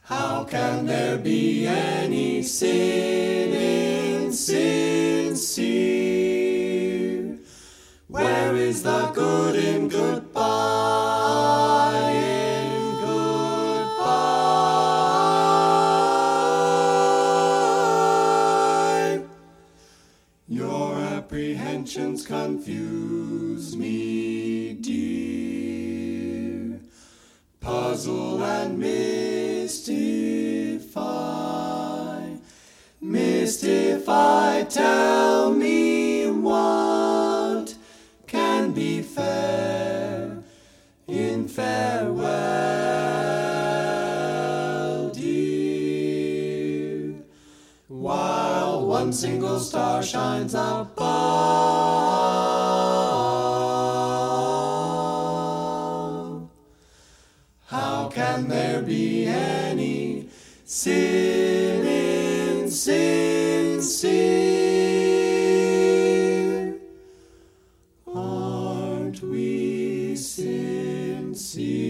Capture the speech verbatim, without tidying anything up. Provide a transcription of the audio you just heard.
How can there be any sin insincere? Where is the good in goodbye, in goodbye? Your apprehensions confuse me, dear, puzzle and mystify, mystify, tell me what can be fair in farewell, dear, while one single star shines above. How can there be any sin insincere? Aren't we sincere?